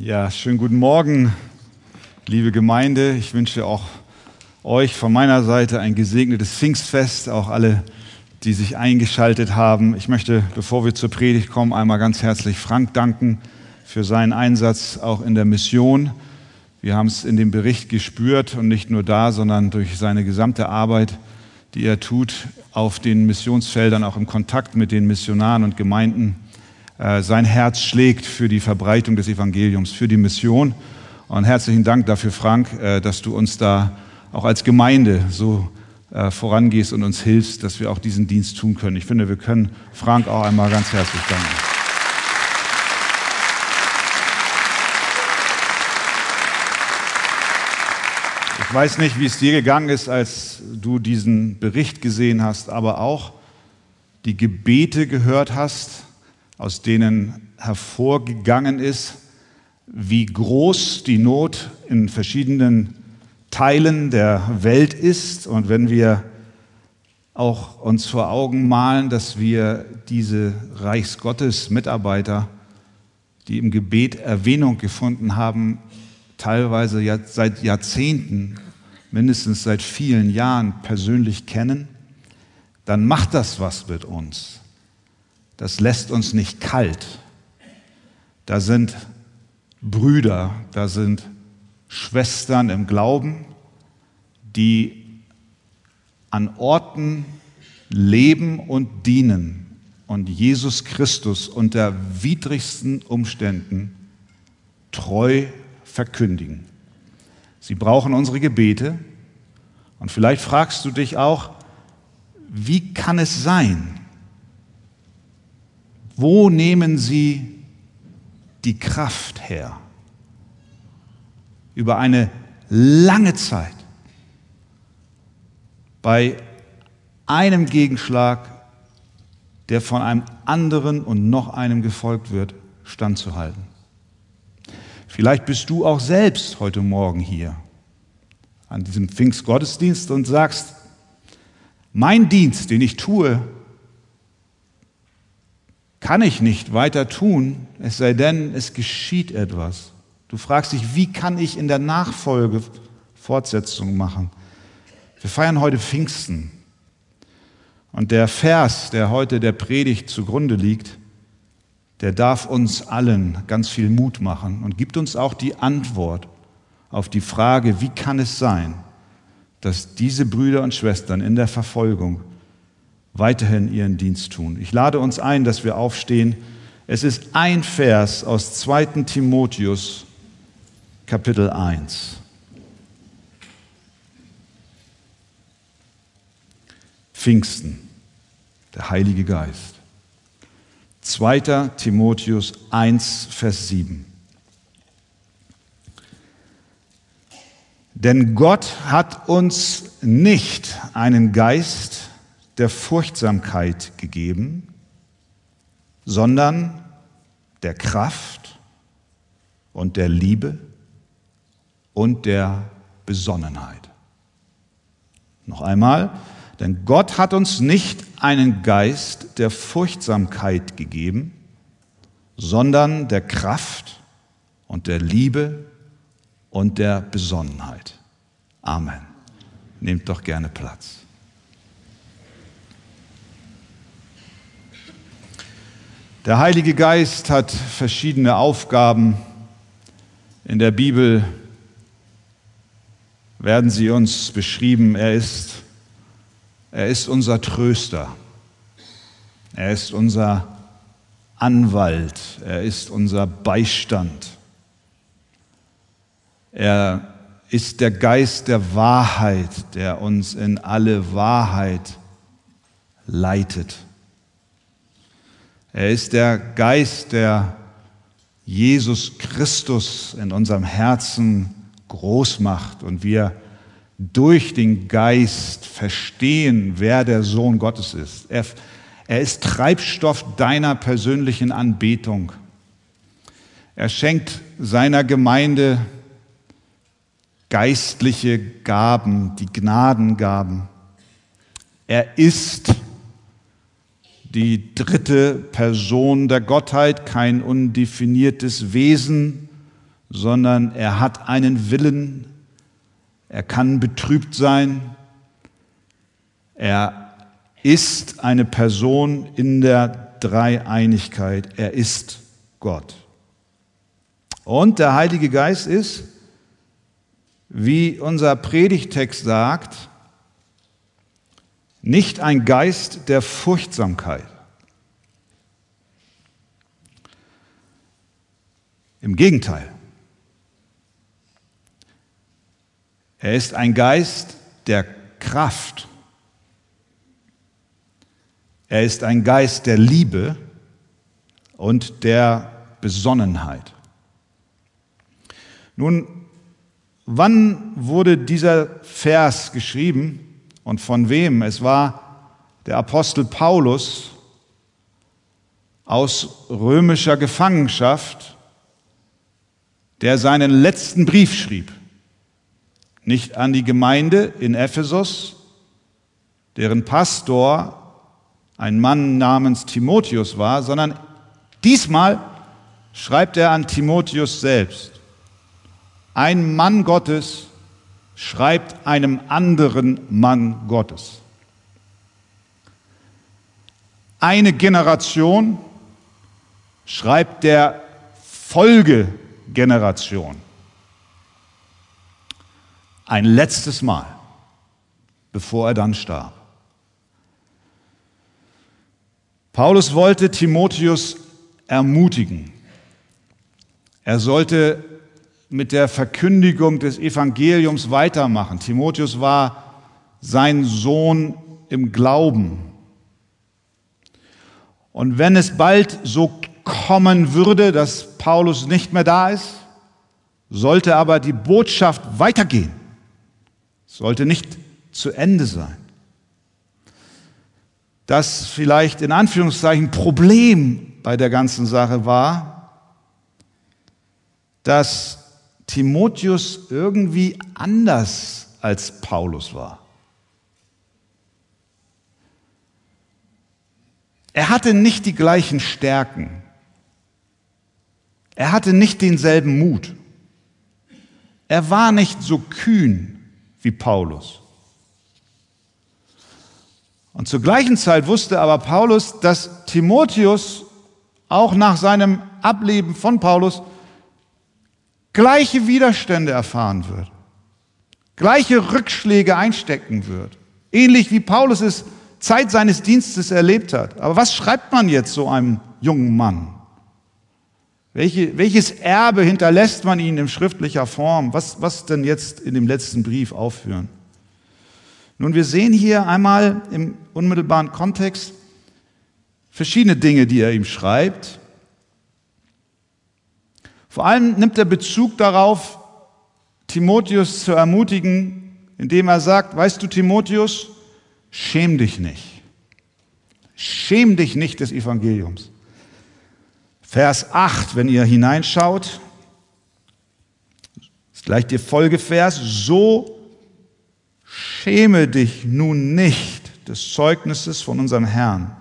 Ja, schönen guten Morgen, liebe Gemeinde. Ich wünsche auch euch von meiner Seite ein gesegnetes Pfingstfest, auch alle, die sich eingeschaltet haben. Ich möchte, bevor wir zur Predigt kommen, einmal ganz herzlich Frank danken für seinen Einsatz auch in der Mission. Wir haben es in dem Bericht gespürt und nicht nur da, sondern durch seine gesamte Arbeit, die er tut, auf den Missionsfeldern, auch im Kontakt mit den Missionaren und Gemeinden. Sein Herz schlägt für die Verbreitung des Evangeliums, für die Mission. Und herzlichen Dank dafür, Frank, dass du uns da auch als Gemeinde so vorangehst und uns hilfst, dass wir auch diesen Dienst tun können. Ich finde, wir können Frank auch einmal ganz herzlich danken. Ich weiß nicht, wie es dir gegangen ist, als du diesen Bericht gesehen hast, aber auch die Gebete gehört hast, aus denen hervorgegangen ist, wie groß die Not in verschiedenen Teilen der Welt ist. Und wenn wir auch uns vor Augen malen, dass wir diese Reichsgottes-Mitarbeiter, die im Gebet Erwähnung gefunden haben, teilweise seit Jahrzehnten, mindestens seit vielen Jahren persönlich kennen, dann macht das was mit uns. Das lässt uns nicht kalt. Da sind Brüder, da sind Schwestern im Glauben, die an Orten leben und dienen und Jesus Christus unter widrigsten Umständen treu verkündigen. Sie brauchen unsere Gebete. Und vielleicht fragst du dich auch, wie kann es sein? Wo nehmen sie die Kraft her? Über eine lange Zeit bei einem Gegenschlag, der von einem anderen und noch einem gefolgt wird, standzuhalten. Vielleicht bist du auch selbst heute Morgen hier an diesem Pfingstgottesdienst und sagst, mein Dienst, den ich tue, kann ich nicht weiter tun, es sei denn, es geschieht etwas. Du fragst dich, wie kann ich in der Nachfolge Fortsetzung machen? Wir feiern heute Pfingsten. Und der Vers, der heute der Predigt zugrunde liegt, der darf uns allen ganz viel Mut machen und gibt uns auch die Antwort auf die Frage, wie kann es sein, dass diese Brüder und Schwestern in der Verfolgung weiterhin ihren Dienst tun. Ich lade uns ein, dass wir aufstehen. Es ist ein Vers aus 2. Timotheus, Kapitel 1. Pfingsten, der Heilige Geist. 2. Timotheus 1, Vers 7. Denn Gott hat uns nicht einen Geist der Furchtsamkeit gegeben, sondern der Kraft und der Liebe und der Besonnenheit. Noch einmal, denn Gott hat uns nicht einen Geist der Furchtsamkeit gegeben, sondern der Kraft und der Liebe und der Besonnenheit. Amen. Nehmt doch gerne Platz. Der Heilige Geist hat verschiedene Aufgaben. In der Bibel werden sie uns beschrieben. Er ist unser Tröster. Er ist unser Anwalt. Er ist unser Beistand. Er ist der Geist der Wahrheit, der uns in alle Wahrheit leitet. Er ist der Geist, der Jesus Christus in unserem Herzen groß macht und wir durch den Geist verstehen, wer der Sohn Gottes ist. Er ist Treibstoff deiner persönlichen Anbetung. Er schenkt seiner Gemeinde geistliche Gaben, die Gnadengaben. Er ist die dritte Person der Gottheit, kein undefiniertes Wesen, sondern er hat einen Willen, er kann betrübt sein, er ist eine Person in der Dreieinigkeit, er ist Gott. Und der Heilige Geist ist, wie unser Predigtext sagt, nicht ein Geist der Furchtsamkeit. Im Gegenteil. Er ist ein Geist der Kraft. Er ist ein Geist der Liebe und der Besonnenheit. Nun, wann wurde dieser Vers geschrieben und von wem? Es war der Apostel Paulus aus römischer Gefangenschaft, der seinen letzten Brief schrieb. Nicht an die Gemeinde in Ephesus, deren Pastor ein Mann namens Timotheus war, sondern diesmal schreibt er an Timotheus selbst. Ein Mann Gottes schreibt einem anderen Mann Gottes. Eine Generation schreibt der Folgegeneration. Ein letztes Mal, bevor er dann starb. Paulus wollte Timotheus ermutigen. Er sollte mit der Verkündigung des Evangeliums weitermachen. Timotheus war sein Sohn im Glauben. Und wenn es bald so kommen würde, dass Paulus nicht mehr da ist, sollte aber die Botschaft weitergehen. Sollte nicht zu Ende sein. Das vielleicht in Anführungszeichen Problem bei der ganzen Sache war, dass Timotheus irgendwie anders als Paulus war. Er hatte nicht die gleichen Stärken. Er hatte nicht denselben Mut. Er war nicht so kühn wie Paulus. Und zur gleichen Zeit wusste aber Paulus, dass Timotheus auch nach seinem Ableben von Paulus gleiche Widerstände erfahren wird, gleiche Rückschläge einstecken wird, ähnlich wie Paulus es Zeit seines Dienstes erlebt hat. Aber was schreibt man jetzt so einem jungen Mann? Welches Erbe hinterlässt man ihnen in schriftlicher Form? Was denn jetzt in dem letzten Brief aufführen? Nun, wir sehen hier einmal im unmittelbaren Kontext verschiedene Dinge, die er ihm schreibt. Vor allem nimmt er Bezug darauf, Timotheus zu ermutigen, indem er sagt, weißt du, Timotheus, schäm dich nicht. Schäm dich nicht des Evangeliums. Vers 8, wenn ihr hineinschaut, ist gleich der Folgevers, so schäme dich nun nicht des Zeugnisses von unserem Herrn.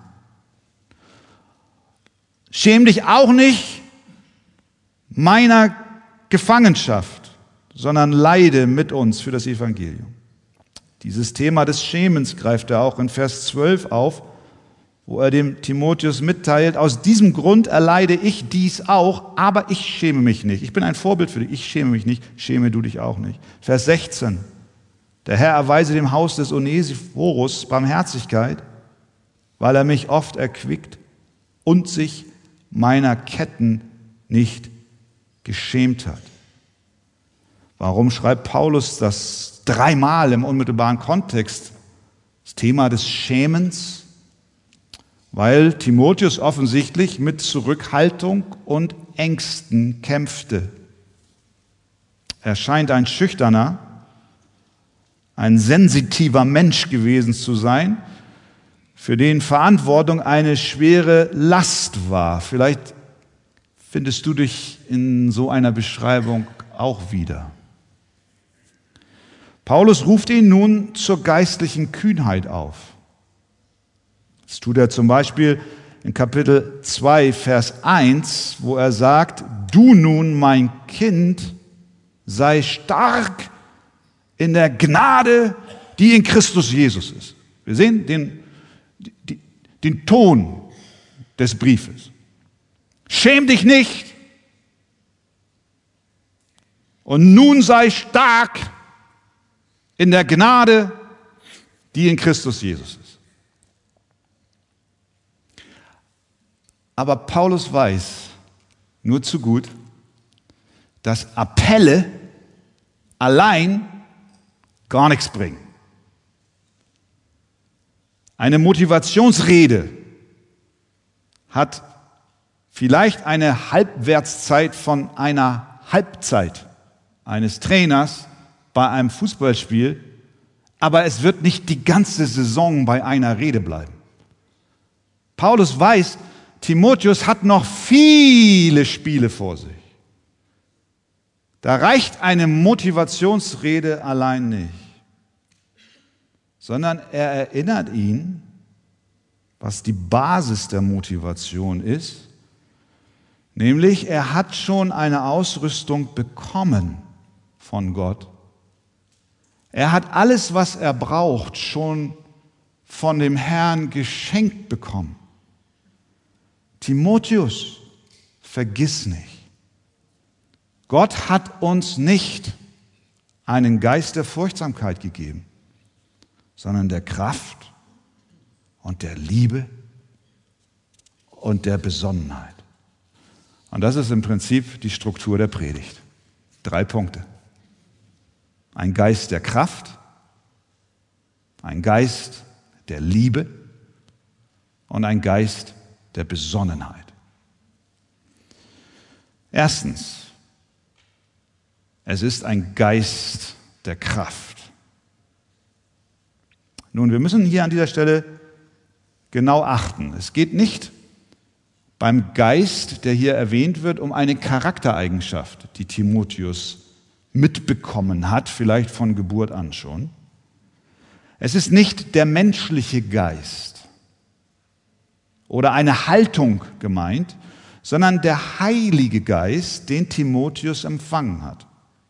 Schäm dich auch nicht meiner Gefangenschaft, sondern leide mit uns für das Evangelium. Dieses Thema des Schämens greift er auch in Vers 12 auf, wo er dem Timotheus mitteilt, aus diesem Grund erleide ich dies auch, aber ich schäme mich nicht. Ich bin ein Vorbild für dich, ich schäme mich nicht, schäme du dich auch nicht. Vers 16, der Herr erweise dem Haus des Onesiphorus Barmherzigkeit, weil er mich oft erquickt und sich meiner Ketten nicht geschämt hat. Warum schreibt Paulus das dreimal im unmittelbaren Kontext? Das Thema des Schämens, weil Timotheus offensichtlich mit Zurückhaltung und Ängsten kämpfte. Er scheint ein schüchterner, ein sensitiver Mensch gewesen zu sein, für den Verantwortung eine schwere Last war. Vielleicht findest du dich in so einer Beschreibung auch wieder. Paulus ruft ihn nun zur geistlichen Kühnheit auf. Das tut er zum Beispiel, in Kapitel 2, Vers 1, wo er sagt, du nun, mein Kind, sei stark in der Gnade, die in Christus Jesus ist. Wir sehen den Ton des Briefes. Schäm dich nicht und nun sei stark in der Gnade, die in Christus Jesus ist. Aber Paulus weiß nur zu gut, dass Appelle allein gar nichts bringen. Eine Motivationsrede hat vielleicht eine Halbwertszeit von einer Halbzeit eines Trainers bei einem Fußballspiel, aber es wird nicht die ganze Saison bei einer Rede bleiben. Paulus weiß, Timotheus hat noch viele Spiele vor sich. Da reicht eine Motivationsrede allein nicht, sondern er erinnert ihn, was die Basis der Motivation ist, nämlich er hat schon eine Ausrüstung bekommen von Gott. Er hat alles, was er braucht, schon von dem Herrn geschenkt bekommen. Timotheus, vergiss nicht, Gott hat uns nicht einen Geist der Furchtsamkeit gegeben, sondern der Kraft und der Liebe und der Besonnenheit. Und das ist im Prinzip die Struktur der Predigt. 3 Punkte. Ein Geist der Kraft, ein Geist der Liebe und ein Geist der Besonnenheit. Erstens, es ist ein Geist der Kraft. Nun, wir müssen hier an dieser Stelle genau achten. Es geht nicht beim Geist, der hier erwähnt wird, um eine Charaktereigenschaft, die Timotheus mitbekommen hat, vielleicht von Geburt an schon. Es ist nicht der menschliche Geist oder eine Haltung gemeint, sondern der Heilige Geist, den Timotheus empfangen hat.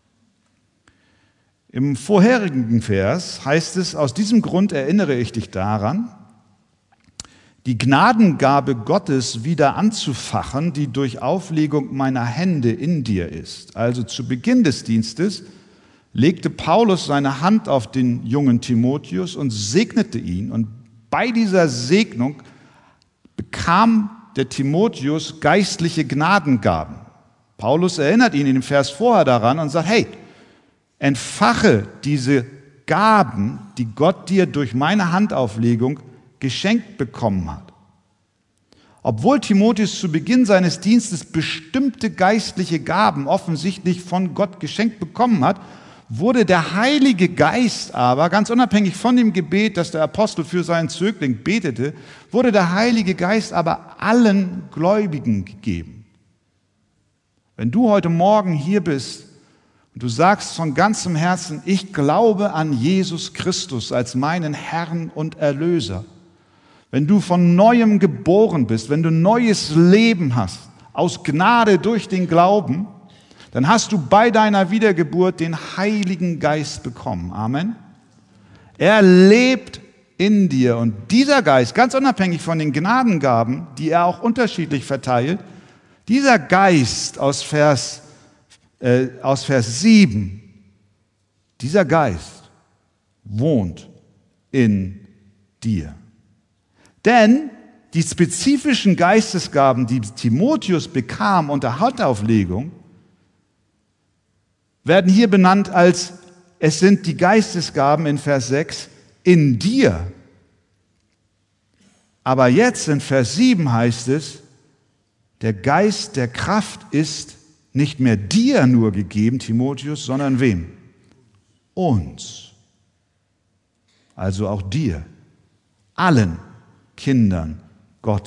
Im vorherigen Vers heißt es, aus diesem Grund erinnere ich dich daran, die Gnadengabe Gottes wieder anzufachen, die durch Auflegung meiner Hände in dir ist. Also zu Beginn des Dienstes legte Paulus seine Hand auf den jungen Timotheus und segnete ihn. Und bei dieser Segnung bekam der Timotheus geistliche Gnadengaben. Paulus erinnert ihn in dem Vers vorher daran und sagt, hey, entfache diese Gaben, die Gott dir durch meine Handauflegung geschenkt bekommen hat. Obwohl Timotheus zu Beginn seines Dienstes bestimmte geistliche Gaben offensichtlich von Gott geschenkt bekommen hat, wurde der Heilige Geist aber, ganz unabhängig von dem Gebet, das der Apostel für seinen Zögling betete, wurde der Heilige Geist aber allen Gläubigen gegeben. Wenn du heute Morgen hier bist und du sagst von ganzem Herzen, ich glaube an Jesus Christus als meinen Herrn und Erlöser, wenn du von Neuem geboren bist, wenn du neues Leben hast, aus Gnade durch den Glauben, dann hast du bei deiner Wiedergeburt den Heiligen Geist bekommen. Amen. Er lebt in dir und dieser Geist, ganz unabhängig von den Gnadengaben, die er auch unterschiedlich verteilt, dieser Geist aus Vers 7, dieser Geist wohnt in dir. Denn die spezifischen Geistesgaben, die Timotheus bekam unter Handauflegung, werden hier benannt als, es sind die Geistesgaben in Vers 6 in dir. Aber jetzt in Vers 7 heißt es, der Geist der Kraft ist nicht mehr dir nur gegeben, Timotheus, sondern wem? Uns. Also auch dir, allen Kindern Gottes.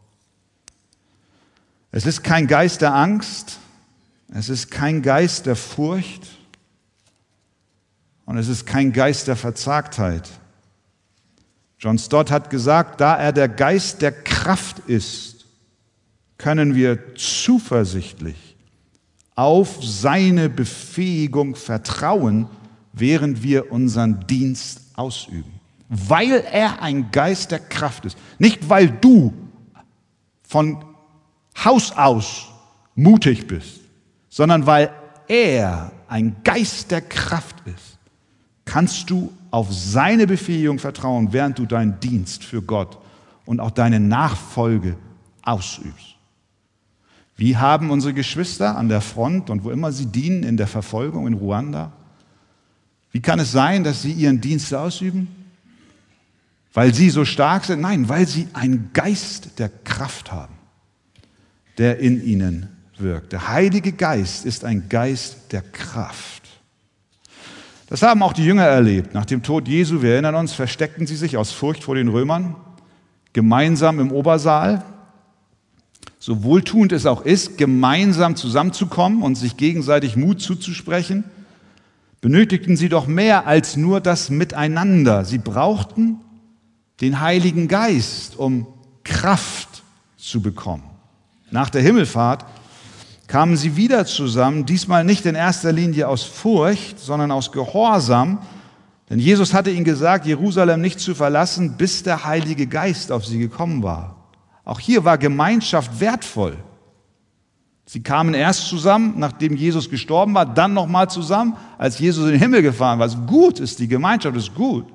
Es ist kein Geist der Angst, es ist kein Geist der Furcht und es ist kein Geist der Verzagtheit. John Stott hat gesagt, da er der Geist der Kraft ist, können wir zuversichtlich auf seine Befähigung vertrauen, während wir unseren Dienst ausüben. Weil er ein Geist der Kraft ist. Nicht, weil du von Haus aus mutig bist, sondern weil er ein Geist der Kraft ist, kannst du auf seine Befähigung vertrauen, während du deinen Dienst für Gott und auch deine Nachfolge ausübst. Wie haben unsere Geschwister an der Front und wo immer sie dienen, in der Verfolgung in Ruanda, wie kann es sein, dass sie ihren Dienst ausüben? Weil sie so stark sind? Nein, weil sie einen Geist der Kraft haben, der in ihnen wirkt. Der Heilige Geist ist ein Geist der Kraft. Das haben auch die Jünger erlebt. Nach dem Tod Jesu, wir erinnern uns, versteckten sie sich aus Furcht vor den Römern, gemeinsam im Obersaal. So wohltuend es auch ist, gemeinsam zusammenzukommen und sich gegenseitig Mut zuzusprechen, benötigten sie doch mehr als nur das Miteinander. Sie brauchten den Heiligen Geist, um Kraft zu bekommen. Nach der Himmelfahrt kamen sie wieder zusammen, diesmal nicht in erster Linie aus Furcht, sondern aus Gehorsam. Denn Jesus hatte ihnen gesagt, Jerusalem nicht zu verlassen, bis der Heilige Geist auf sie gekommen war. Auch hier war Gemeinschaft wertvoll. Sie kamen erst zusammen, nachdem Jesus gestorben war, dann nochmal zusammen, als Jesus in den Himmel gefahren war. Also gut ist, die Gemeinschaft ist gut.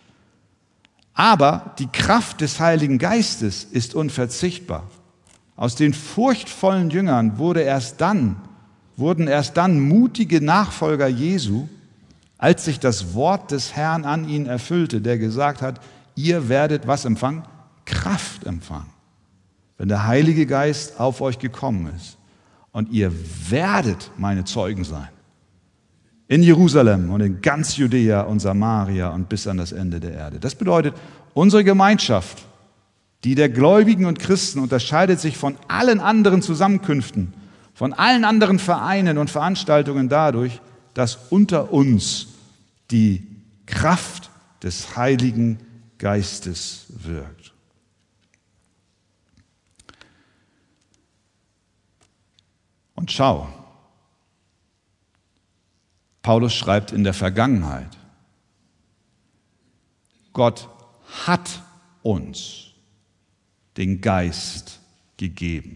Aber die Kraft des Heiligen Geistes ist unverzichtbar. Aus den furchtvollen Jüngern wurden erst dann mutige Nachfolger Jesu, als sich das Wort des Herrn an ihnen erfüllte, der gesagt hat, ihr werdet was empfangen? Kraft empfangen, wenn der Heilige Geist auf euch gekommen ist. Und ihr werdet meine Zeugen sein. In Jerusalem und in ganz Judäa und Samaria und bis an das Ende der Erde. Das bedeutet, unsere Gemeinschaft, die der Gläubigen und Christen, unterscheidet sich von allen anderen Zusammenkünften, von allen anderen Vereinen und Veranstaltungen dadurch, dass unter uns die Kraft des Heiligen Geistes wirkt. Und schau, Paulus schreibt in der Vergangenheit, Gott hat uns den Geist gegeben.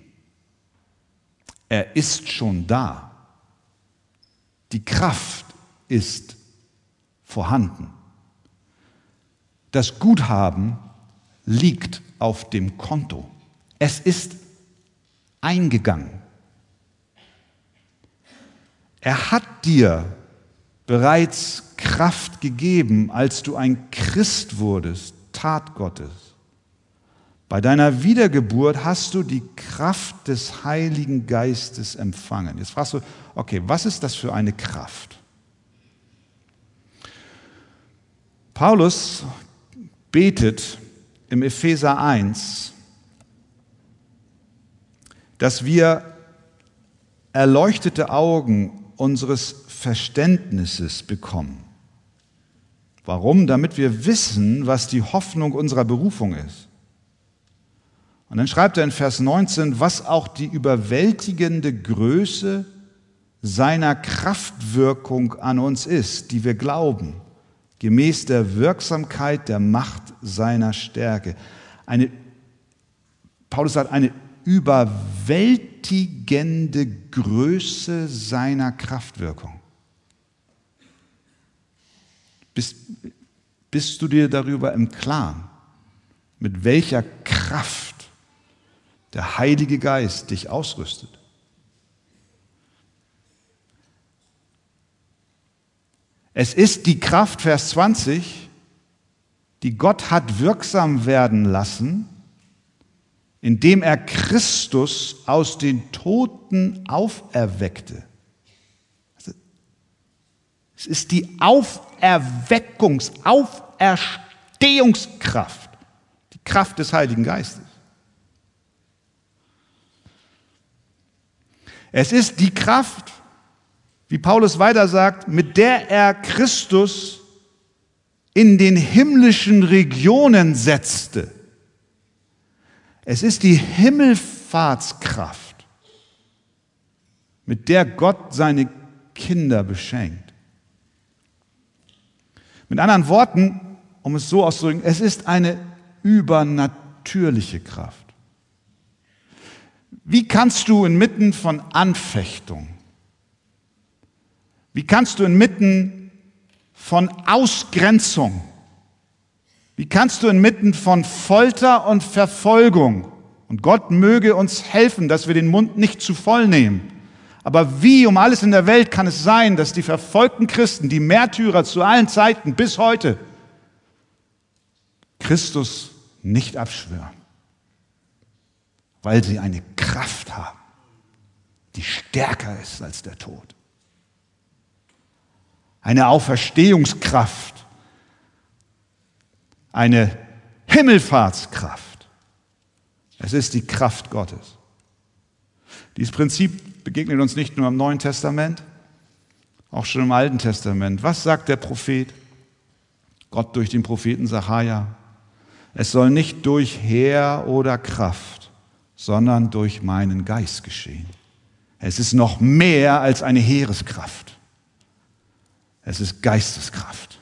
Er ist schon da. Die Kraft ist vorhanden. Das Guthaben liegt auf dem Konto. Es ist eingegangen. Er hat dir bereits Kraft gegeben, als du ein Christ wurdest, Tat Gottes. Bei deiner Wiedergeburt hast du die Kraft des Heiligen Geistes empfangen. Jetzt fragst du, okay, was ist das für eine Kraft? Paulus betet im Epheser 1, dass wir erleuchtete Augen unseres Verständnisses bekommen. Warum? Damit wir wissen, was die Hoffnung unserer Berufung ist. Und dann schreibt er in Vers 19, was auch die überwältigende Größe seiner Kraftwirkung an uns ist, die wir glauben, gemäß der Wirksamkeit der Macht seiner Stärke. Paulus sagt, eine überwältigende Größe seiner Kraftwirkung. Bist du dir darüber im Klaren, mit welcher Kraft der Heilige Geist dich ausrüstet? Es ist die Kraft, Vers 20, die Gott hat wirksam werden lassen, indem er Christus aus den Toten auferweckte. Es ist die Auferstehungskraft, die Kraft des Heiligen Geistes. Es ist die Kraft, wie Paulus weiter sagt, mit der er Christus in den himmlischen Regionen setzte. Es ist die Himmelfahrtskraft, mit der Gott seine Kinder beschenkt. Mit anderen Worten, um es so auszudrücken, es ist eine übernatürliche Kraft. Wie kannst du inmitten von Anfechtung, wie kannst du inmitten von Ausgrenzung, wie kannst du inmitten von Folter und Verfolgung, und Gott möge uns helfen, dass wir den Mund nicht zu voll nehmen, aber wie um alles in der Welt kann es sein, dass die verfolgten Christen, die Märtyrer zu allen Zeiten bis heute, Christus nicht abschwören, weil sie eine Kraft haben, die stärker ist als der Tod. Eine Auferstehungskraft, eine Himmelfahrtskraft. Es ist die Kraft Gottes. Dieses Prinzip begegnet uns nicht nur im Neuen Testament, auch schon im Alten Testament. Was sagt der Prophet? Gott durch den Propheten Sacharja. Es soll nicht durch Heer oder Kraft, sondern durch meinen Geist geschehen. Es ist noch mehr als eine Heereskraft. Es ist Geisteskraft.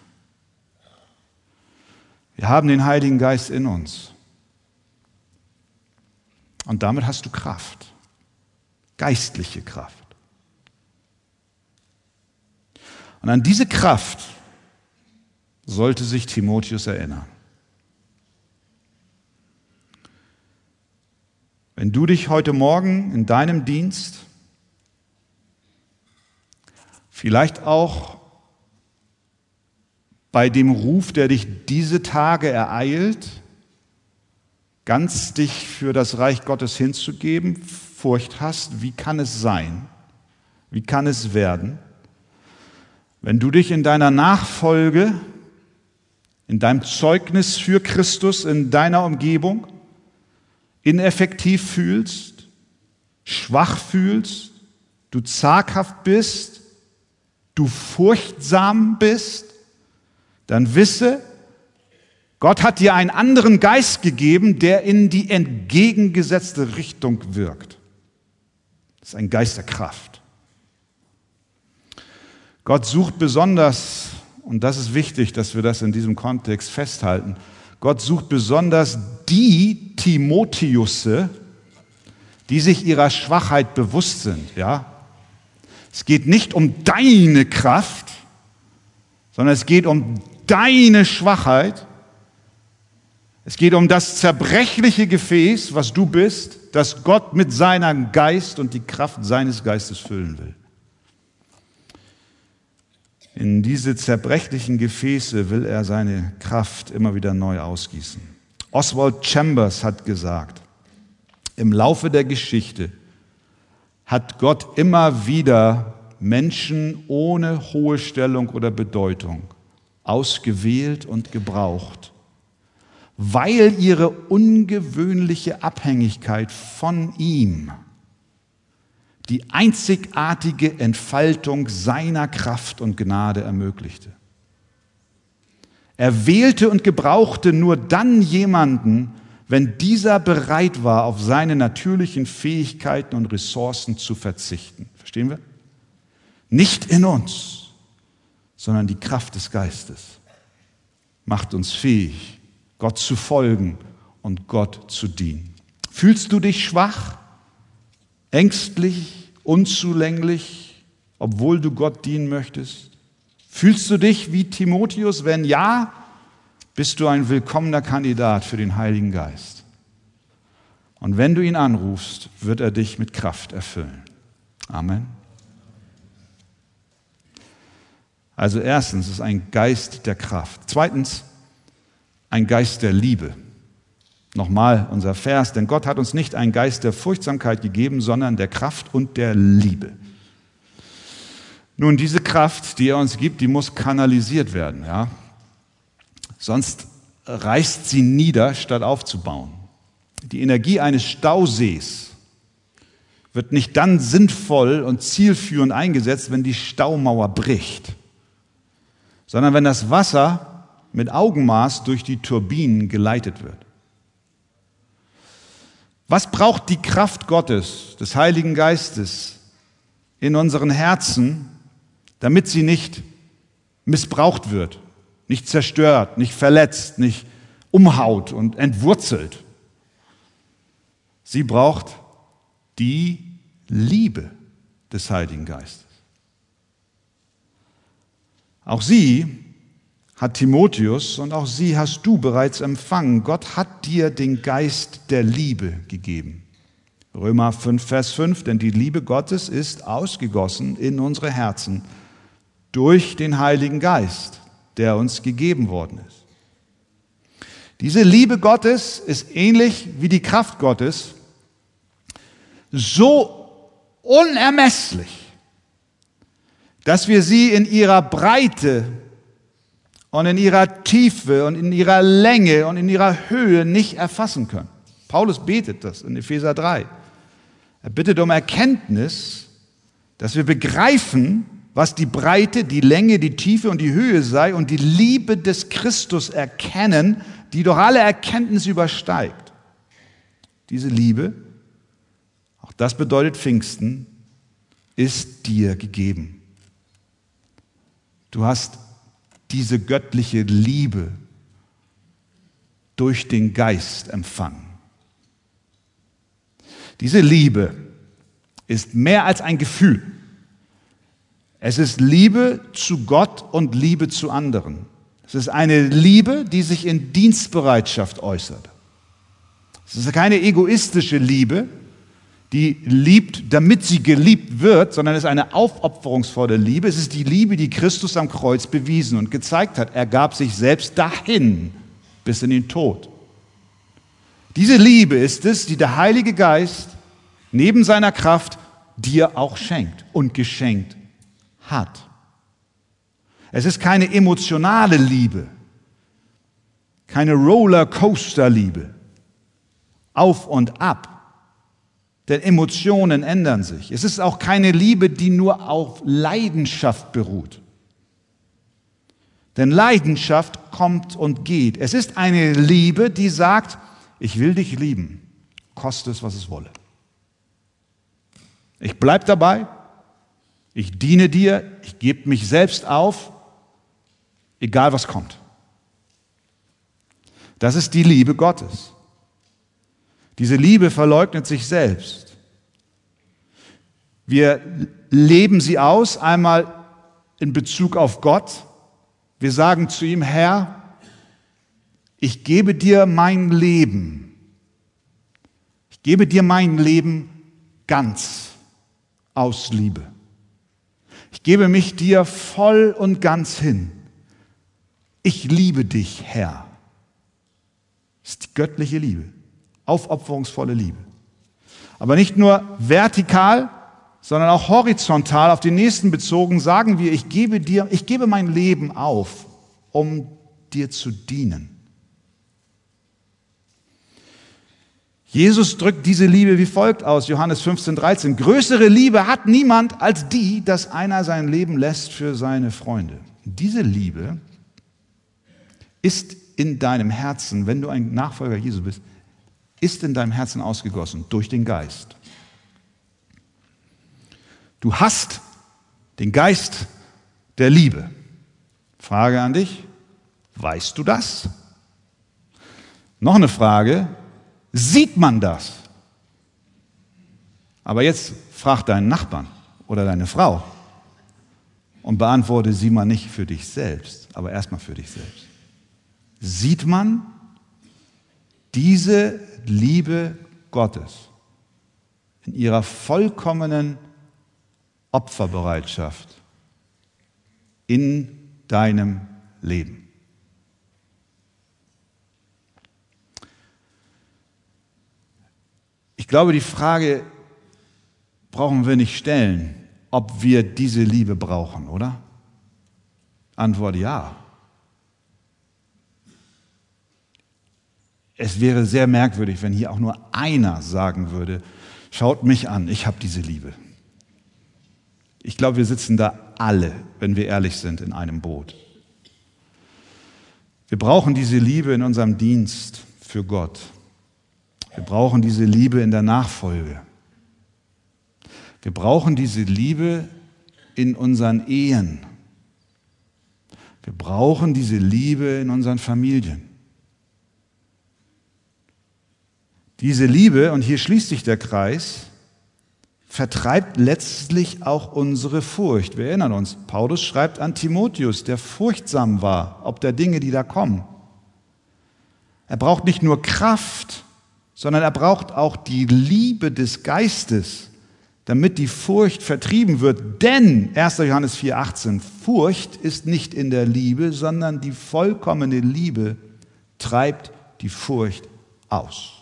Wir haben den Heiligen Geist in uns. Und damit hast du Kraft. Geistliche Kraft. Und an diese Kraft sollte sich Timotheus erinnern. Wenn du dich heute Morgen in deinem Dienst, vielleicht auch bei dem Ruf, der dich diese Tage ereilt, ganz dich für das Reich Gottes hinzugeben, Furcht hast, wie kann es sein? Wie kann es werden? Wenn du dich in deiner Nachfolge, in deinem Zeugnis für Christus, in deiner Umgebung ineffektiv fühlst, schwach fühlst, du zaghaft bist, du furchtsam bist, dann wisse, Gott hat dir einen anderen Geist gegeben, der in die entgegengesetzte Richtung wirkt. Das ist ein Geist der Kraft. Gott sucht besonders, und das ist wichtig, dass wir das in diesem Kontext festhalten, Gott sucht besonders die Timotheusse, die sich ihrer Schwachheit bewusst sind. Ja? Es geht nicht um deine Kraft, sondern es geht um deine Schwachheit. Es geht um das zerbrechliche Gefäß, was du bist, das Gott mit seinem Geist und die Kraft seines Geistes füllen will. In diese zerbrechlichen Gefäße will er seine Kraft immer wieder neu ausgießen. Oswald Chambers hat gesagt, im Laufe der Geschichte hat Gott immer wieder Menschen ohne hohe Stellung oder Bedeutung ausgewählt und gebraucht, weil ihre ungewöhnliche Abhängigkeit von ihm die einzigartige Entfaltung seiner Kraft und Gnade ermöglichte. Er wählte und gebrauchte nur dann jemanden, wenn dieser bereit war, auf seine natürlichen Fähigkeiten und Ressourcen zu verzichten. Verstehen wir? Nicht in uns, sondern die Kraft des Geistes macht uns fähig, Gott zu folgen und Gott zu dienen. Fühlst du dich schwach, ängstlich, unzulänglich, obwohl du Gott dienen möchtest? Fühlst du dich wie Timotheus? Wenn ja, bist du ein willkommener Kandidat für den Heiligen Geist. Und wenn du ihn anrufst, wird er dich mit Kraft erfüllen. Amen. Also erstens, es ist ein Geist der Kraft. Zweitens, ein Geist der Liebe. Nochmal unser Vers, denn Gott hat uns nicht einen Geist der Furchtsamkeit gegeben, sondern der Kraft und der Liebe. Nun, diese Kraft, die er uns gibt, die muss kanalisiert werden. Ja? Sonst reißt sie nieder, statt aufzubauen. Die Energie eines Stausees wird nicht dann sinnvoll und zielführend eingesetzt, wenn die Staumauer bricht, sondern wenn das Wasser mit Augenmaß durch die Turbinen geleitet wird. Was braucht die Kraft Gottes, des Heiligen Geistes, in unseren Herzen, damit sie nicht missbraucht wird, nicht zerstört, nicht verletzt, nicht umhaut und entwurzelt? Sie braucht die Liebe des Heiligen Geistes. Auch sie hat Timotheus und auch sie hast du bereits empfangen. Gott hat dir den Geist der Liebe gegeben. Römer 5, Vers 5, denn die Liebe Gottes ist ausgegossen in unsere Herzen durch den Heiligen Geist, der uns gegeben worden ist. Diese Liebe Gottes ist ähnlich wie die Kraft Gottes so unermesslich, dass wir sie in ihrer Breite und in ihrer Tiefe und in ihrer Länge und in ihrer Höhe nicht erfassen können. Paulus betet das in Epheser 3. Er bittet um Erkenntnis, dass wir begreifen, was die Breite, die Länge, die Tiefe und die Höhe sei und die Liebe des Christus erkennen, die doch alle Erkenntnis übersteigt. Diese Liebe, auch das bedeutet Pfingsten, ist dir gegeben. Du hast diese göttliche Liebe durch den Geist empfangen. Diese Liebe ist mehr als ein Gefühl. Es ist Liebe zu Gott und Liebe zu anderen. Es ist eine Liebe, die sich in Dienstbereitschaft äußert. Es ist keine egoistische Liebe, die liebt, damit sie geliebt wird, sondern es ist eine aufopferungsvolle Liebe. Es ist die Liebe, die Christus am Kreuz bewiesen und gezeigt hat. Er gab sich selbst dahin bis in den Tod. Diese Liebe ist es, die der Heilige Geist neben seiner Kraft dir auch schenkt und geschenkt hat. Es ist keine emotionale Liebe, keine Rollercoaster-Liebe, auf und ab. Denn Emotionen ändern sich. Es ist auch keine Liebe, die nur auf Leidenschaft beruht. Denn Leidenschaft kommt und geht. Es ist eine Liebe, die sagt, ich will dich lieben, koste es, was es wolle. Ich bleibe dabei, ich diene dir, ich gebe mich selbst auf, egal was kommt. Das ist die Liebe Gottes. Diese Liebe verleugnet sich selbst. Wir leben sie aus, einmal in Bezug auf Gott. Wir sagen zu ihm, Herr, ich gebe dir mein Leben. Ich gebe dir mein Leben ganz aus Liebe. Ich gebe mich dir voll und ganz hin. Ich liebe dich, Herr. Das ist die göttliche Liebe. Aufopferungsvolle Liebe. Aber nicht nur vertikal, sondern auch horizontal auf den Nächsten bezogen, sagen wir, ich gebe mein Leben auf, um dir zu dienen. Jesus drückt diese Liebe wie folgt aus, Johannes 15,13. Größere Liebe hat niemand als die, dass einer sein Leben lässt für seine Freunde. Diese Liebe ist in deinem Herzen, wenn du ein Nachfolger Jesu bist, ist in deinem Herzen ausgegossen durch den Geist. Du hast den Geist der Liebe. Frage an dich, weißt du das? Noch eine Frage, sieht man das? Aber jetzt frag deinen Nachbarn oder deine Frau und beantworte sie mal nicht für dich selbst, aber erstmal für dich selbst. Sieht man diese Liebe Gottes in ihrer vollkommenen Opferbereitschaft in deinem Leben? Ich glaube, die Frage brauchen wir nicht stellen, ob wir diese Liebe brauchen, oder? Antwort ja. Es wäre sehr merkwürdig, wenn hier auch nur einer sagen würde, schaut mich an, ich habe diese Liebe. Ich glaube, wir sitzen da alle, wenn wir ehrlich sind, in einem Boot. Wir brauchen diese Liebe in unserem Dienst für Gott. Wir brauchen diese Liebe in der Nachfolge. Wir brauchen diese Liebe in unseren Ehen. Wir brauchen diese Liebe in unseren Familien. Diese Liebe, und hier schließt sich der Kreis, vertreibt letztlich auch unsere Furcht. Wir erinnern uns, Paulus schreibt an Timotheus, der furchtsam war, ob der Dinge, die da kommen. Er braucht nicht nur Kraft, sondern er braucht auch die Liebe des Geistes, damit die Furcht vertrieben wird. Denn, 1. Johannes 4,18, Furcht ist nicht in der Liebe, sondern die vollkommene Liebe treibt die Furcht aus.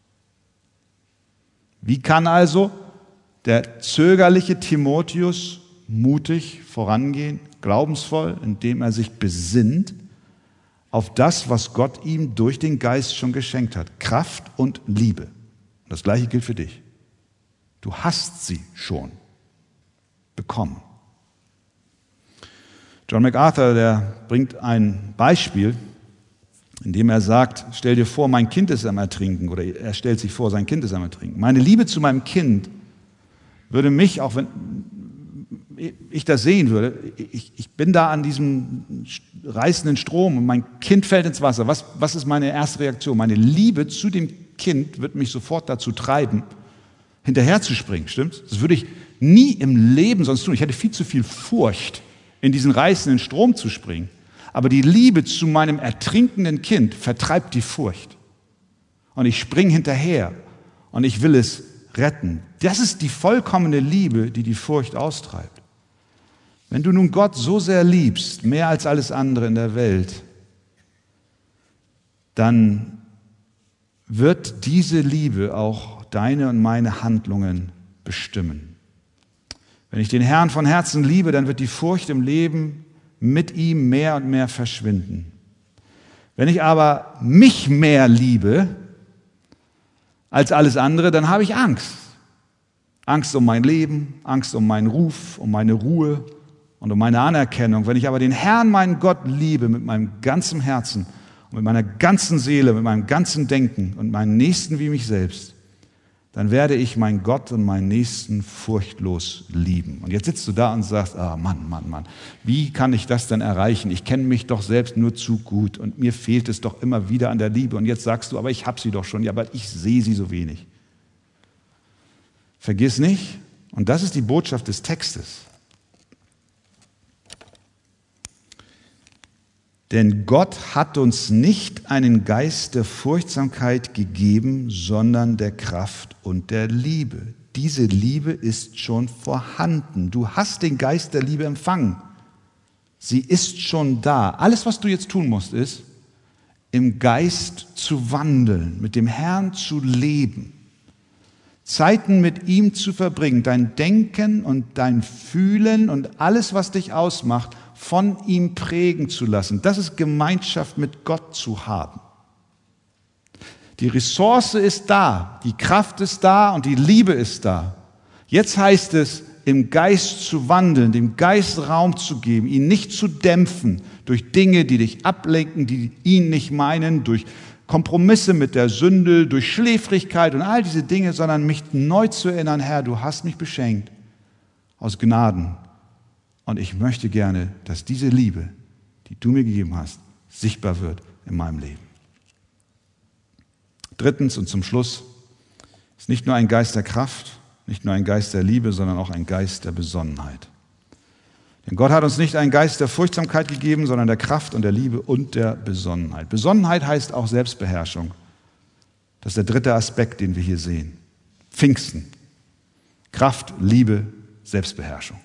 Wie kann also der zögerliche Timotheus mutig vorangehen, glaubensvoll, indem er sich besinnt auf das, was Gott ihm durch den Geist schon geschenkt hat? Kraft und Liebe. Und das Gleiche gilt für dich. Du hast sie schon bekommen. John MacArthur, der bringt ein Beispiel, in dem er sagt, stell dir vor, mein Kind ist am Ertrinken, oder er stellt sich vor, sein Kind ist am Ertrinken. Meine Liebe zu meinem Kind würde mich, auch wenn ich das sehen würde, ich bin da an diesem reißenden Strom und mein Kind fällt ins Wasser. Was ist meine erste Reaktion? Meine Liebe zu dem Kind wird mich sofort dazu treiben, hinterherzuspringen, stimmt's? Das würde ich nie im Leben sonst tun. Ich hätte viel zu viel Furcht, in diesen reißenden Strom zu springen. Aber die Liebe zu meinem ertrinkenden Kind vertreibt die Furcht. Und ich springe hinterher und ich will es retten. Das ist die vollkommene Liebe, die die Furcht austreibt. Wenn du nun Gott so sehr liebst, mehr als alles andere in der Welt, dann wird diese Liebe auch deine und meine Handlungen bestimmen. Wenn ich den Herrn von Herzen liebe, dann wird die Furcht im Leben mit ihm mehr und mehr verschwinden. Wenn ich aber mich mehr liebe als alles andere, dann habe ich Angst. Angst um mein Leben, Angst um meinen Ruf, um meine Ruhe und um meine Anerkennung. Wenn ich aber den Herrn, meinen Gott, liebe mit meinem ganzen Herzen und mit meiner ganzen Seele, mit meinem ganzen Denken und meinen Nächsten wie mich selbst, dann werde ich meinen Gott und meinen Nächsten furchtlos lieben. Und jetzt sitzt du da und sagst, Mann, wie kann ich das denn erreichen? Ich kenne mich doch selbst nur zu gut und mir fehlt es doch immer wieder an der Liebe. Und jetzt sagst du, aber ich habe sie doch schon, ja, aber ich sehe sie so wenig. Vergiss nicht, und das ist die Botschaft des Textes, denn Gott hat uns nicht einen Geist der Furchtsamkeit gegeben, sondern der Kraft und der Liebe. Diese Liebe ist schon vorhanden. Du hast den Geist der Liebe empfangen. Sie ist schon da. Alles, was du jetzt tun musst, ist, im Geist zu wandeln, mit dem Herrn zu leben, Zeiten mit ihm zu verbringen, dein Denken und dein Fühlen und alles, was dich ausmacht, von ihm prägen zu lassen. Das ist Gemeinschaft mit Gott zu haben. Die Ressource ist da, die Kraft ist da und die Liebe ist da. Jetzt heißt es, im Geist zu wandeln, dem Geist Raum zu geben, ihn nicht zu dämpfen durch Dinge, die dich ablenken, die ihn nicht meinen, durch Kompromisse mit der Sünde, durch Schläfrigkeit und all diese Dinge, sondern mich neu zu erinnern, Herr, du hast mich beschenkt aus Gnaden. Und ich möchte gerne, dass diese Liebe, die du mir gegeben hast, sichtbar wird in meinem Leben. Drittens und zum Schluss ist nicht nur ein Geist der Kraft, nicht nur ein Geist der Liebe, sondern auch ein Geist der Besonnenheit. Denn Gott hat uns nicht einen Geist der Furchtsamkeit gegeben, sondern der Kraft und der Liebe und der Besonnenheit. Besonnenheit heißt auch Selbstbeherrschung. Das ist der dritte Aspekt, den wir hier sehen. Pfingsten. Kraft, Liebe, Selbstbeherrschung.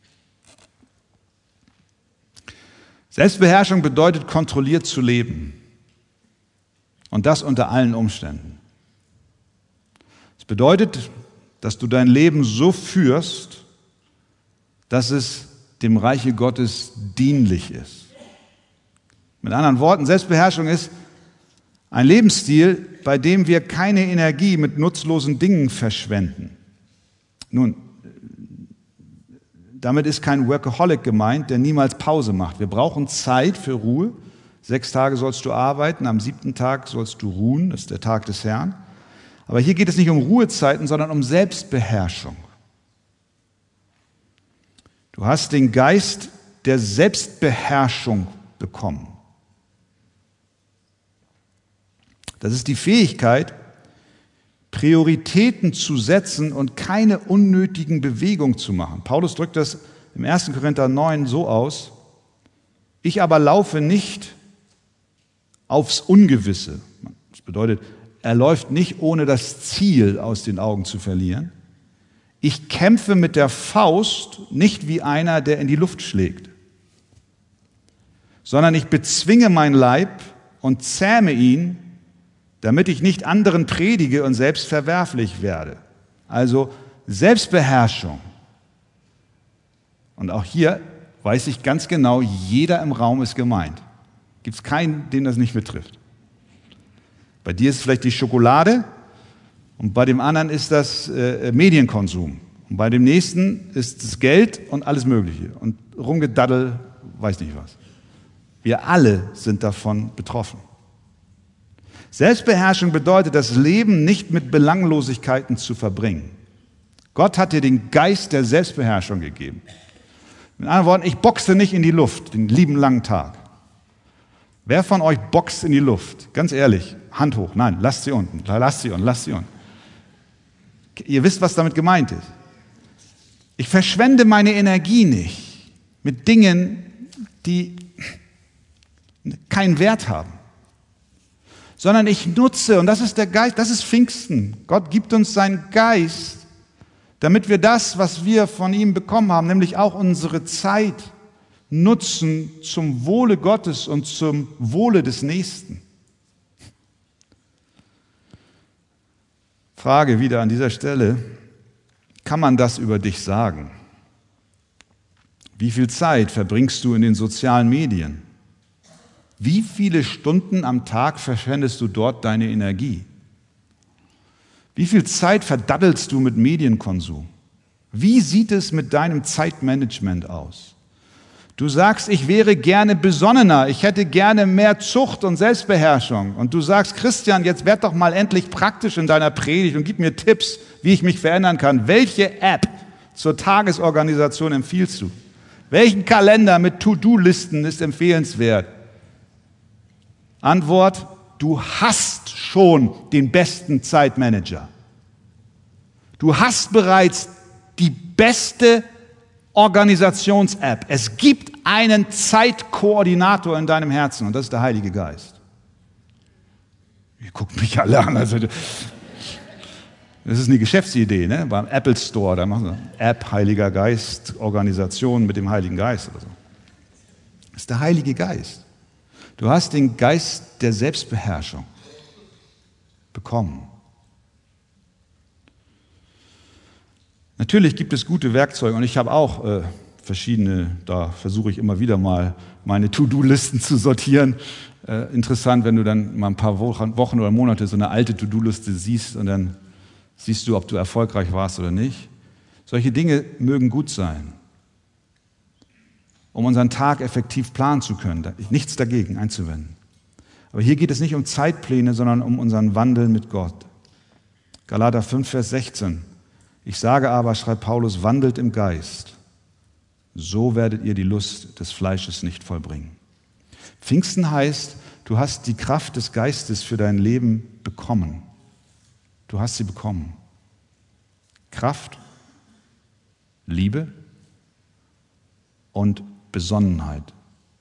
Selbstbeherrschung bedeutet, kontrolliert zu leben. Und das unter allen Umständen. Es bedeutet, dass du dein Leben so führst, dass es dem Reiche Gottes dienlich ist. Mit anderen Worten, Selbstbeherrschung ist ein Lebensstil, bei dem wir keine Energie mit nutzlosen Dingen verschwenden. Nun, damit ist kein Workaholic gemeint, der niemals Pause macht. Wir brauchen Zeit für Ruhe, 6 Tage sollst du arbeiten, am 7. Tag sollst du ruhen, das ist der Tag des Herrn. Aber hier geht es nicht um Ruhezeiten, sondern um Selbstbeherrschung. Du hast den Geist der Selbstbeherrschung bekommen. Das ist die Fähigkeit, Prioritäten zu setzen und keine unnötigen Bewegungen zu machen. Paulus drückt das im 1. Korinther 9 so aus: Ich aber laufe nicht aufs Ungewisse. Das bedeutet, er läuft nicht, ohne das Ziel aus den Augen zu verlieren. Ich kämpfe mit der Faust nicht wie einer, der in die Luft schlägt, sondern ich bezwinge mein Leib und zähme ihn, damit ich nicht anderen predige und selbst verwerflich werde. Also Selbstbeherrschung. Und auch hier weiß ich ganz genau, jeder im Raum ist gemeint. Gibt es keinen, den das nicht betrifft. Bei dir ist es vielleicht die Schokolade und bei dem anderen ist das Medienkonsum. Und bei dem nächsten ist das Geld und alles Mögliche. Und Rumgedaddel, weiß nicht was. Wir alle sind davon betroffen. Selbstbeherrschung bedeutet, das Leben nicht mit Belanglosigkeiten zu verbringen. Gott hat dir den Geist der Selbstbeherrschung gegeben. Mit anderen Worten, ich boxe nicht in die Luft, den lieben langen Tag. Wer von euch boxt in die Luft? Ganz ehrlich, Hand hoch. Nein, lasst sie unten. Lasst sie unten. Ihr wisst, was damit gemeint ist. Ich verschwende meine Energie nicht mit Dingen, die keinen Wert haben, sondern ich nutze, und das ist der Geist, das ist Pfingsten. Gott gibt uns seinen Geist, damit wir das, was wir von ihm bekommen haben, nämlich auch unsere Zeit nutzen zum Wohle Gottes und zum Wohle des Nächsten. Frage wieder an dieser Stelle: Kann man das über dich sagen? Wie viel Zeit verbringst du in den sozialen Medien? Wie viele Stunden am Tag verschwendest du dort deine Energie? Wie viel Zeit verdaddelst du mit Medienkonsum? Wie sieht es mit deinem Zeitmanagement aus? Du sagst, ich wäre gerne besonnener, ich hätte gerne mehr Zucht und Selbstbeherrschung. Und du sagst, Christian, jetzt werd doch mal endlich praktisch in deiner Predigt und gib mir Tipps, wie ich mich verändern kann. Welche App zur Tagesorganisation empfiehlst du? Welchen Kalender mit To-Do-Listen ist empfehlenswert? Antwort: Du hast schon den besten Zeitmanager. Du hast bereits die beste Organisations-App. Es gibt einen Zeitkoordinator in deinem Herzen und das ist der Heilige Geist. Ihr guckt mich alle an. Also, das ist eine Geschäftsidee, ne? Beim Apple Store, da machen sie App, Heiliger Geist, Organisation mit dem Heiligen Geist oder so. Das ist der Heilige Geist. Du hast den Geist der Selbstbeherrschung bekommen. Natürlich gibt es gute Werkzeuge und ich habe auch verschiedene, da versuche ich immer wieder mal meine To-Do-Listen zu sortieren. Interessant, wenn du dann mal ein paar Wochen oder Monate so eine alte To-Do-Liste siehst und dann siehst du, ob du erfolgreich warst oder nicht. Solche Dinge mögen gut sein, um unseren Tag effektiv planen zu können. Nichts dagegen einzuwenden. Aber hier geht es nicht um Zeitpläne, sondern um unseren Wandel mit Gott. Galater 5, Vers 16. Ich sage aber, schreibt Paulus, wandelt im Geist. So werdet ihr die Lust des Fleisches nicht vollbringen. Pfingsten heißt, du hast die Kraft des Geistes für dein Leben bekommen. Du hast sie bekommen. Kraft, Liebe und Besonnenheit.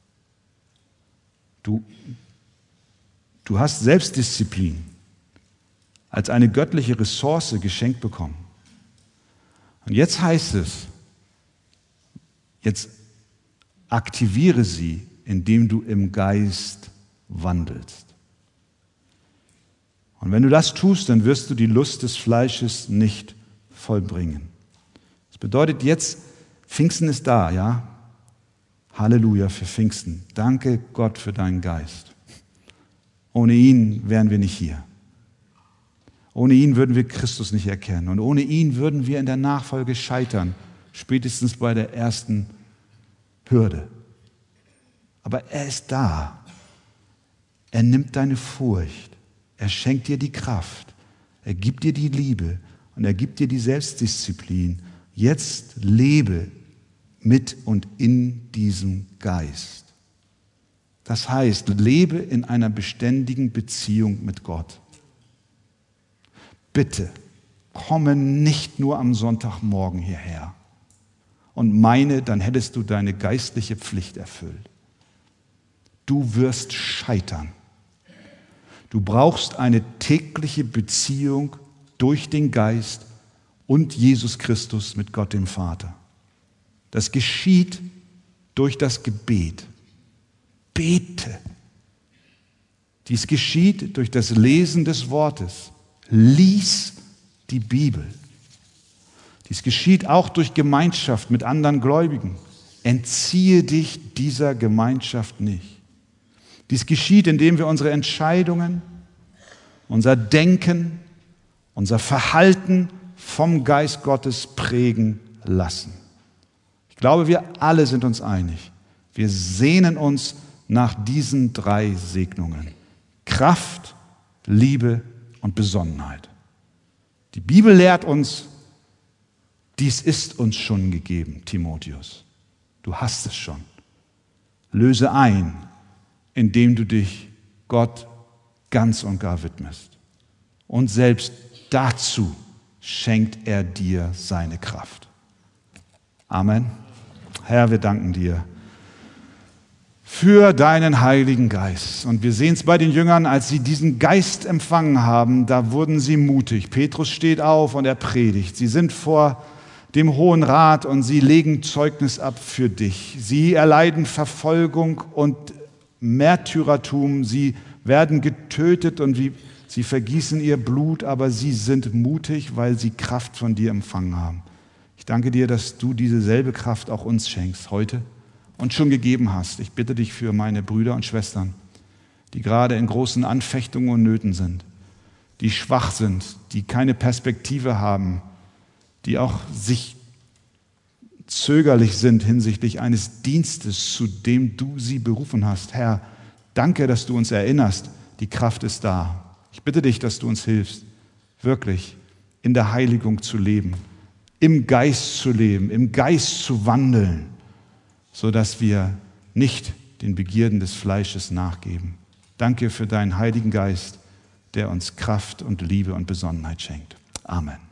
Du hast Selbstdisziplin als eine göttliche Ressource geschenkt bekommen. Und jetzt heißt es, jetzt aktiviere sie, indem du im Geist wandelst. Und wenn du das tust, dann wirst du die Lust des Fleisches nicht vollbringen. Das bedeutet jetzt, Pfingsten ist da, ja? Halleluja für Pfingsten. Danke Gott für deinen Geist. Ohne ihn wären wir nicht hier. Ohne ihn würden wir Christus nicht erkennen. Und ohne ihn würden wir in der Nachfolge scheitern, spätestens bei der ersten Hürde. Aber er ist da. Er nimmt deine Furcht. Er schenkt dir die Kraft. Er gibt dir die Liebe und er gibt dir die Selbstdisziplin. Jetzt lebe mit und in diesem Geist. Das heißt, lebe in einer beständigen Beziehung mit Gott. Bitte, komme nicht nur am Sonntagmorgen hierher und meine, dann hättest du deine geistliche Pflicht erfüllt. Du wirst scheitern. Du brauchst eine tägliche Beziehung durch den Geist und Jesus Christus mit Gott dem Vater. Das geschieht durch das Gebet. Bete. Dies geschieht durch das Lesen des Wortes. Lies die Bibel. Dies geschieht auch durch Gemeinschaft mit anderen Gläubigen. Entziehe dich dieser Gemeinschaft nicht. Dies geschieht, indem wir unsere Entscheidungen, unser Denken, unser Verhalten vom Geist Gottes prägen lassen. Ich glaube, wir alle sind uns einig. Wir sehnen uns nach diesen 3 Segnungen. Kraft, Liebe und Besonnenheit. Die Bibel lehrt uns, dies ist uns schon gegeben, Timotheus. Du hast es schon. Löse ein, indem du dich Gott ganz und gar widmest. Und selbst dazu schenkt er dir seine Kraft. Amen. Herr, wir danken dir für deinen Heiligen Geist. Und wir sehen es bei den Jüngern, als sie diesen Geist empfangen haben, da wurden sie mutig. Petrus steht auf und er predigt. Sie sind vor dem Hohen Rat und sie legen Zeugnis ab für dich. Sie erleiden Verfolgung und Märtyrertum. Sie werden getötet und sie vergießen ihr Blut, aber sie sind mutig, weil sie Kraft von dir empfangen haben. Ich danke dir, dass du diese selbe Kraft auch uns schenkst heute und schon gegeben hast. Ich bitte dich für meine Brüder und Schwestern, die gerade in großen Anfechtungen und Nöten sind, die schwach sind, die keine Perspektive haben, die auch sich zögerlich sind hinsichtlich eines Dienstes, zu dem du sie berufen hast. Herr, danke, dass du uns erinnerst, die Kraft ist da. Ich bitte dich, dass du uns hilfst, wirklich in der Heiligung zu leben, im Geist zu leben, im Geist zu wandeln, sodass wir nicht den Begierden des Fleisches nachgeben. Danke für deinen Heiligen Geist, der uns Kraft und Liebe und Besonnenheit schenkt. Amen.